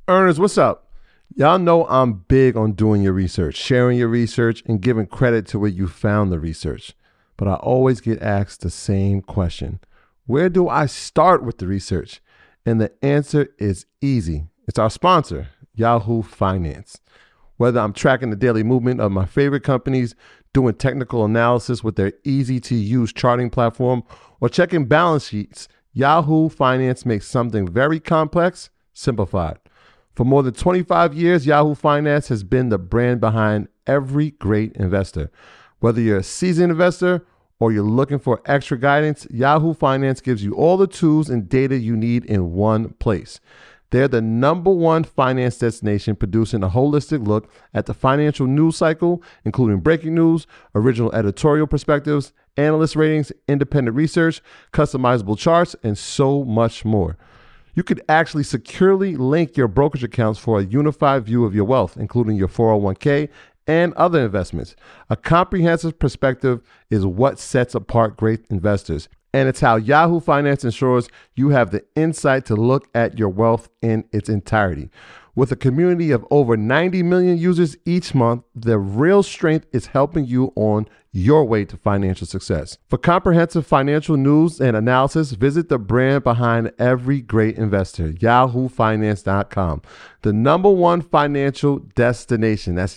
Earners, what's up? Y'all know I'm big on doing your research, sharing your research, and giving credit to where you found the research. But I always get asked the same question. Where do I start with the research? And the answer is easy. It's our sponsor, Yahoo Finance. Whether I'm tracking the daily movement of my favorite companies, doing technical analysis with their easy-to-use charting platform, or checking balance sheets, Yahoo Finance makes something very complex simplified. For more than 25 years, Yahoo Finance has been the brand behind every great investor. Whether you're a seasoned investor or you're looking for extra guidance, Yahoo Finance gives you all the tools and data you need in one place. They're the #1 finance destination, producing a holistic look at the financial news cycle, including breaking news, original editorial perspectives, analyst ratings, independent research, customizable charts, and so much more. You could actually securely link your brokerage accounts for a unified view of your wealth, including your 401k and other investments. A comprehensive perspective is what sets apart great investors, and it's how Yahoo Finance ensures you have the insight to look at your wealth in its entirety. With a community of over 90 million users each month, the real strength is helping you on your way to financial success. For comprehensive financial news and analysis, visit the brand behind every great investor, yahoofinance.com. The #1 financial destination. That's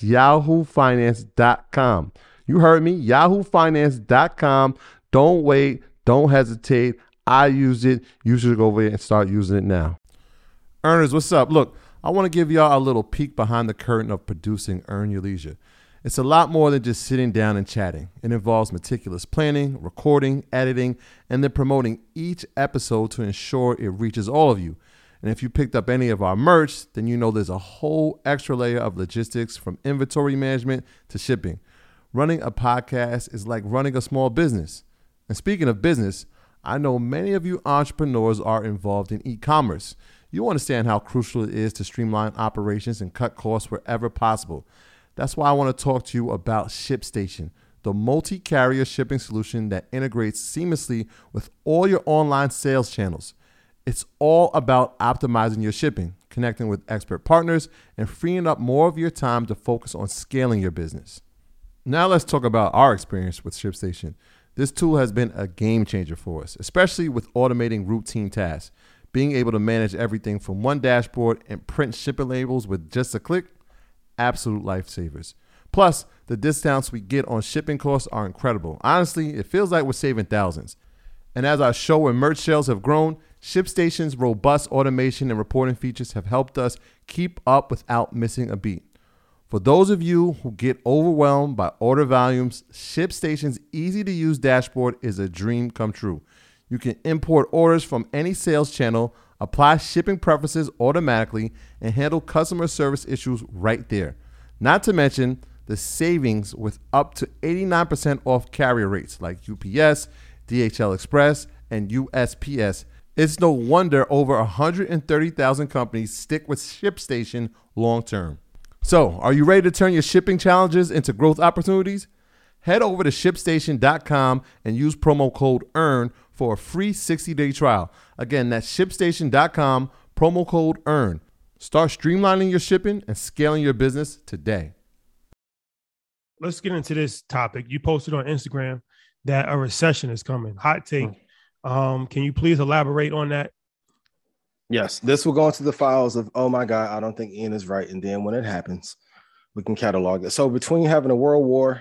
yahoofinance.com. You heard me, yahoofinance.com. Don't wait. Don't hesitate. I use it. You should go over there and start using it now. Earners, what's up? Look, I want to give y'all a little peek behind the curtain of producing Earn Your Leisure. It's a lot more than just sitting down and chatting. It involves meticulous planning, recording, editing, and then promoting each episode to ensure it reaches all of you. And if you picked up any of our merch, then you know there's a whole extra layer of logistics, from inventory management to shipping. Running a podcast is like running a small business. And speaking of business, I know many of you entrepreneurs are involved in e-commerce. You understand how crucial it is to streamline operations and cut costs wherever possible. That's why I want to talk to you about ShipStation, the multi-carrier shipping solution that integrates seamlessly with all your online sales channels. It's all about optimizing your shipping, connecting with expert partners, and freeing up more of your time to focus on scaling your business. Now let's talk about our experience with ShipStation. This tool has been a game changer for us, especially with automating routine tasks. Being able to manage everything from one dashboard and print shipping labels with just a click, absolute lifesavers. Plus, the discounts we get on shipping costs are incredible. Honestly, it feels like we're saving thousands. And as our show and merch sales have grown, ShipStation's robust automation and reporting features have helped us keep up without missing a beat. For those of you who get overwhelmed by order volumes, ShipStation's easy-to-use dashboard is a dream come true. You can import orders from any sales channel, apply shipping preferences automatically, and handle customer service issues right there. Not to mention the savings with up to 89% off carrier rates like UPS, DHL Express, and USPS. It's no wonder over 130,000 companies stick with ShipStation long term. So, are you ready to turn your shipping challenges into growth opportunities? Head over to ShipStation.com and use promo code EARN for a free 60-day trial. Again, that's ShipStation.com, promo code EARN. Start streamlining your shipping and scaling your business today. Let's get into this topic. You posted on Instagram that a recession is coming. Hot take. Can you please elaborate on that? Yes, this will go into the files of, oh my God, I don't think Ian is right. And then when it happens, we can catalog it. So between having a World War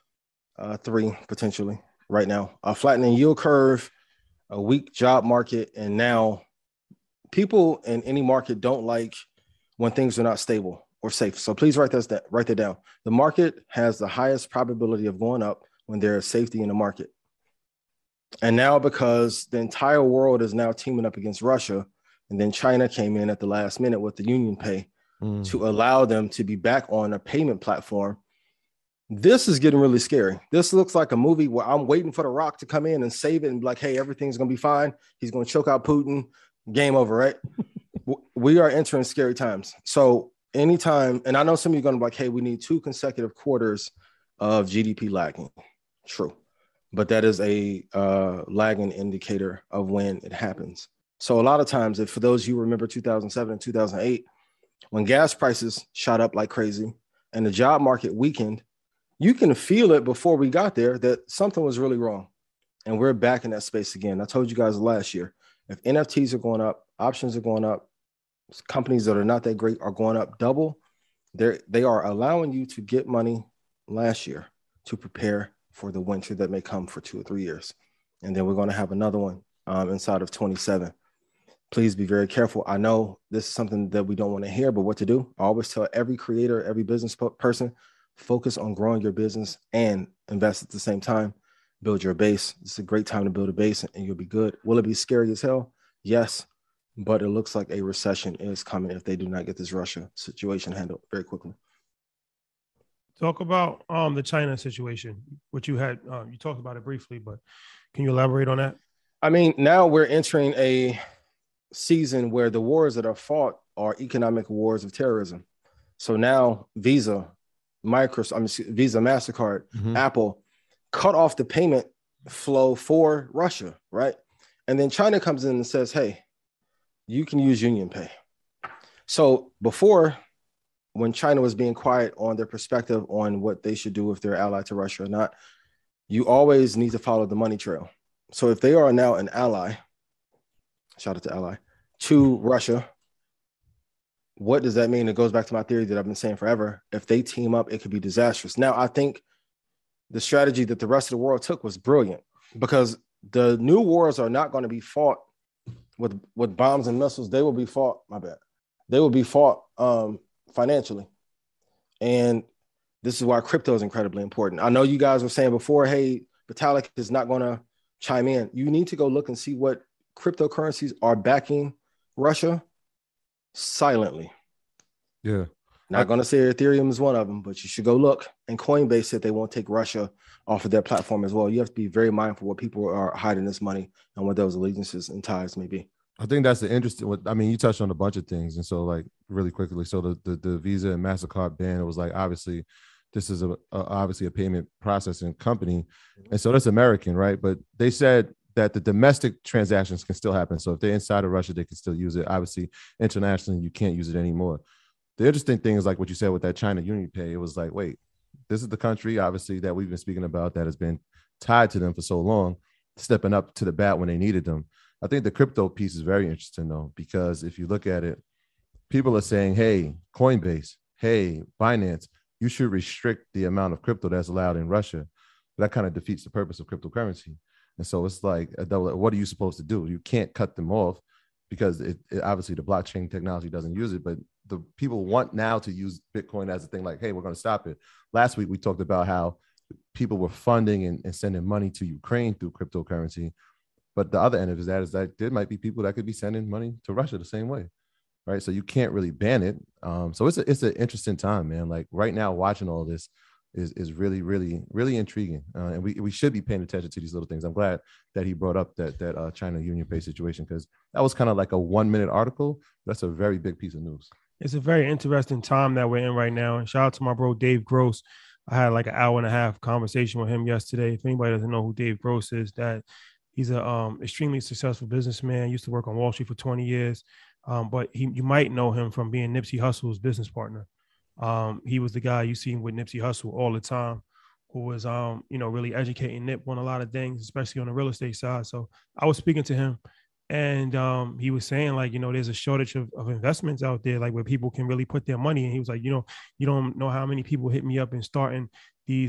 III potentially right now, a flattening yield curve, a weak job market, and now people in any market don't like when things are not stable or safe. So please write that down. The market has the highest probability of going up when there is safety in the market. And now because the entire world is now teaming up against Russia, and then China came in at the last minute with the UnionPay to allow them to be back on a payment platform. This is getting really scary. This looks like a movie where I'm waiting for The Rock to come in and save it and be like, hey, everything's going to be fine. He's going to choke out Putin. Game over, right? We are entering scary times. So anytime, and I know some of you are going to be like, hey, we need 2 consecutive quarters of GDP lagging. True. But that is a lagging indicator of when it happens. So a lot of times, if for those you remember 2007 and 2008, when gas prices shot up like crazy and the job market weakened, you can feel it before we got there that something was really wrong. And we're back in that space again. I told you guys last year, if NFTs are going up, options are going up, companies that are not that great are going up double. They are allowing you to get money last year to prepare for the winter that may come for 2 or 3 years. And then we're going to have another one inside of 27. Please be very careful. I know this is something that we don't want to hear, but what to do? I always tell every creator, every business person, focus on growing your business and invest at the same time. Build your base. It's a great time to build a base and you'll be good. Will it be scary as hell? Yes, but it looks like a recession is coming if they do not get this Russia situation handled very quickly. Talk about the China situation, which you had, you talked about it briefly, but can you elaborate on that? I mean, now we're entering a season where the wars that are fought are economic wars of terrorism. So now Visa, MasterCard, Apple cut off the payment flow for Russia, right? And then China comes in and says, hey, you can use Union Pay. So before, when China was being quiet on their perspective on what they should do if they're allied to Russia or not, you always need to follow the money trail. So if they are now an ally, shout out to ally, to Russia, what does that mean? It goes back to my theory that I've been saying forever. If they team up, it could be disastrous. Now, I think the strategy that the rest of the world took was brilliant because the new wars are not going to be fought with bombs and missiles. They will be fought, They will be fought financially. And this is why crypto is incredibly important. I know you guys were saying before, hey, Vitalik is not going to chime in. You need to go look and see what cryptocurrencies are backing Russia silently. Yeah. Not going to say Ethereum is one of them, but you should go look. And Coinbase said they won't take Russia off of their platform as well. You have to be very mindful what people are hiding this money and what those allegiances and ties may be. I think that's the interesting. I mean, you touched on a bunch of things, and so like really quickly. So the Visa and MasterCard ban, it was like obviously this is obviously a payment processing company, and so that's American, right? But they said that the domestic transactions can still happen. So if they're inside of Russia, they can still use it. Obviously, internationally, you can't use it anymore. The interesting thing is like what you said with that China Union Pay. It was like, wait, this is the country, obviously, that we've been speaking about that has been tied to them for so long, stepping up to the bat when they needed them. I think the crypto piece is very interesting, though, because if you look at it, people are saying, hey, Coinbase, hey, Binance, you should restrict the amount of crypto that's allowed in Russia. That kind of defeats the purpose of cryptocurrency. And so it's like, what are you supposed to do? You can't cut them off because it obviously the blockchain technology doesn't use it, but the people want now to use Bitcoin as a thing like, hey, we're going to stop it. Last week, we talked about how people were funding and sending money to Ukraine through cryptocurrency. But the other end of that is that there might be people that could be sending money to Russia the same way, right? So you can't really ban it. So it's an interesting time, man. Like right now, watching all this is really, really, really intriguing. And we should be paying attention to these little things. I'm glad that he brought up that China Union Pay situation because that was kind of like a 1-minute article. That's a very big piece of news. It's a very interesting time that we're in right now. And shout out to my bro, Dave Gross. I had like an hour and a half conversation with him yesterday. If anybody doesn't know who Dave Gross is, that he's a extremely successful businessman. Used to work on Wall Street for 20 years. But you might know him from being Nipsey Hussle's business partner. He was the guy you see with Nipsey Hussle all the time, who was, really educating Nip on a lot of things, especially on the real estate side. So I was speaking to him and he was saying like, there's a shortage of investments out there, like where people can really put their money. And he was like, you don't know how many people hit me up and starting these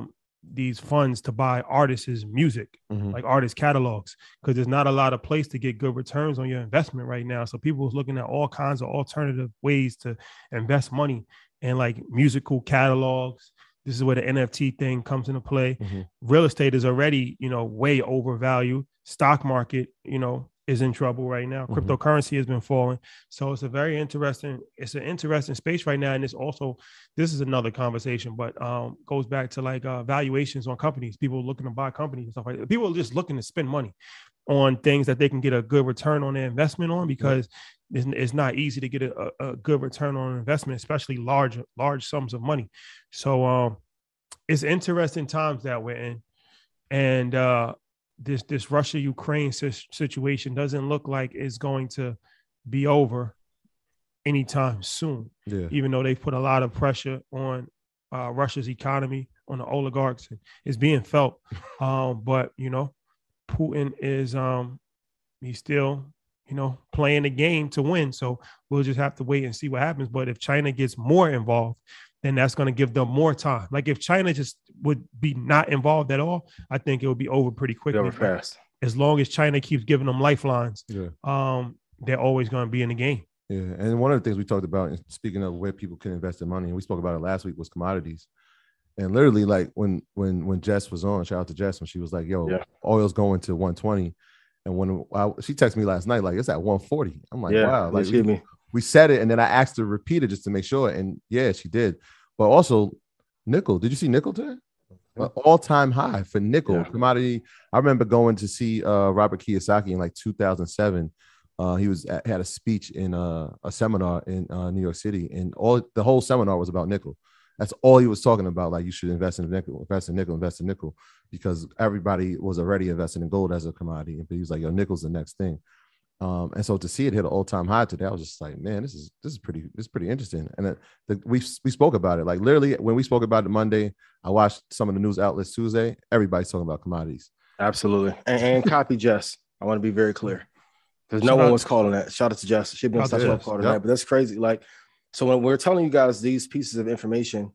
funds to buy artists' music, like artist catalogs, because there's not a lot of place to get good returns on your investment right now. So people was looking at all kinds of alternative ways to invest money and like musical catalogs. This is where the NFT thing comes into play. Real estate is already, way overvalued. Stock market, is in trouble right now. Cryptocurrency has been falling. So it's an interesting space right now. And this is another conversation, but goes back to like valuations on companies, people looking to buy companies and stuff like that. People are just looking to spend money on things that they can get a good return on their investment on, because it's not easy to get a good return on investment, especially large sums of money. So it's interesting times that we're in. And this Russia-Ukraine situation doesn't look like it's going to be over anytime soon. Yeah. Even though they've put a lot of pressure on Russia's economy, on the oligarchs, it's being felt. But Putin is he's still playing the game to win. So we'll just have to wait and see what happens. But if China gets more involved, then that's going to give them more time. Like if China just would be not involved at all, I think it would be over pretty quickly. Over fast. As long as China keeps giving them lifelines, Yeah. They're always going to be in the game. Yeah, and one of the things we talked about, speaking of where people can invest their money, and we spoke about it last week, was commodities. And literally, like when Jess was on, shout out to Jess, when she was like, "Yo, oil's going to 120," and when she texted me last night, like it's at 140. I'm like, wow, like we said it, and then I asked her to repeat it just to make sure, and yeah, she did. But also, nickel. Did you see nickel today? All-time high for nickel commodity. I remember going to see Robert Kiyosaki in like 2007. He had a speech in a seminar in New York City, and the whole seminar was about nickel. That's all he was talking about. Like, you should invest in nickel, because everybody was already investing in gold as a commodity. But he was like, yo, nickel's the next thing. And so to see it hit an all-time high today, I was just like, man, this is pretty interesting. And we spoke about it. Like literally when we spoke about it Monday, I watched some of the news outlets Tuesday. Everybody's talking about commodities. Absolutely. And copy Jess. I want to be very clear, because no one was calling that. Shout out to Jess. She'd been such a call tonight, but that's crazy. Like, so when we're telling you guys these pieces of information,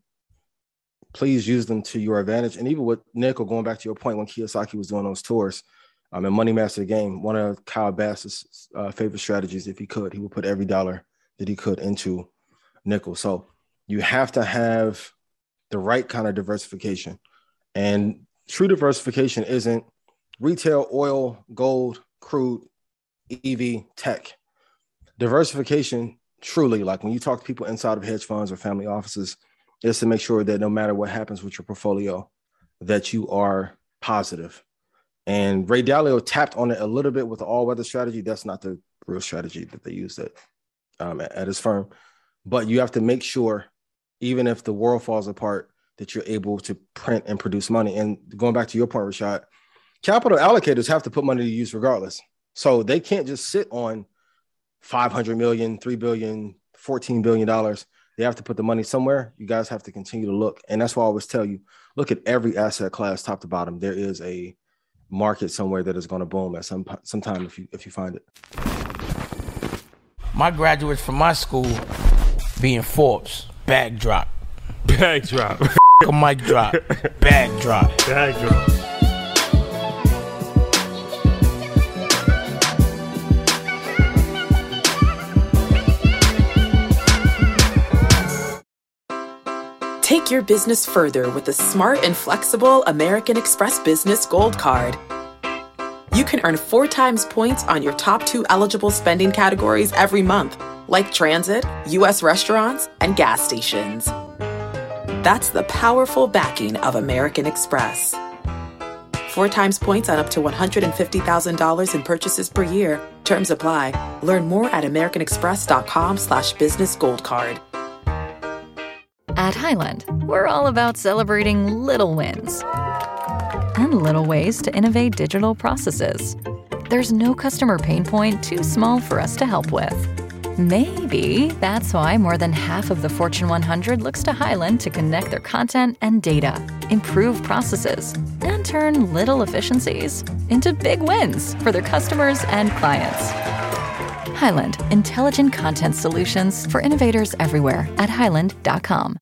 please use them to your advantage. And even with nickel, going back to your point, when Kiyosaki was doing those tours, in Money Master the Game, one of Kyle Bass's favorite strategies, if he could, he would put every dollar that he could into nickel. So you have to have the right kind of diversification. And true diversification isn't retail, oil, gold, crude, EV, tech. Diversification, truly, like when you talk to people inside of hedge funds or family offices, is to make sure that no matter what happens with your portfolio, that you are positive. And Ray Dalio tapped on it a little bit with the all-weather strategy. That's not the real strategy that they use at his firm. But you have to make sure, even if the world falls apart, that you're able to print and produce money. And going back to your point, Rashad, capital allocators have to put money to use regardless. So they can't just sit on $500 million, $3 billion, $14 billion. They have to put the money somewhere. You guys have to continue to look. And that's why I always tell you, look at every asset class top to bottom. There is a market somewhere that is going to boom at some time if you find it. My graduates from my school being Forbes, bag drop. Bag drop. A mic drop. Bag drop. Bag drop. Take your business further with the smart and flexible American Express Business Gold Card. You can earn 4 times points on your top 2 eligible spending categories every month, like transit, U.S. restaurants, and gas stations. That's the powerful backing of American Express. 4 times points on up to $150,000 in purchases per year. Terms apply. Learn more at americanexpress.com/business gold card. At Highland, we're all about celebrating little wins and little ways to innovate digital processes. There's no customer pain point too small for us to help with. Maybe that's why more than half of the Fortune 100 looks to Highland to connect their content and data, improve processes, and turn little efficiencies into big wins for their customers and clients. Highland, intelligent content solutions for innovators everywhere at highland.com.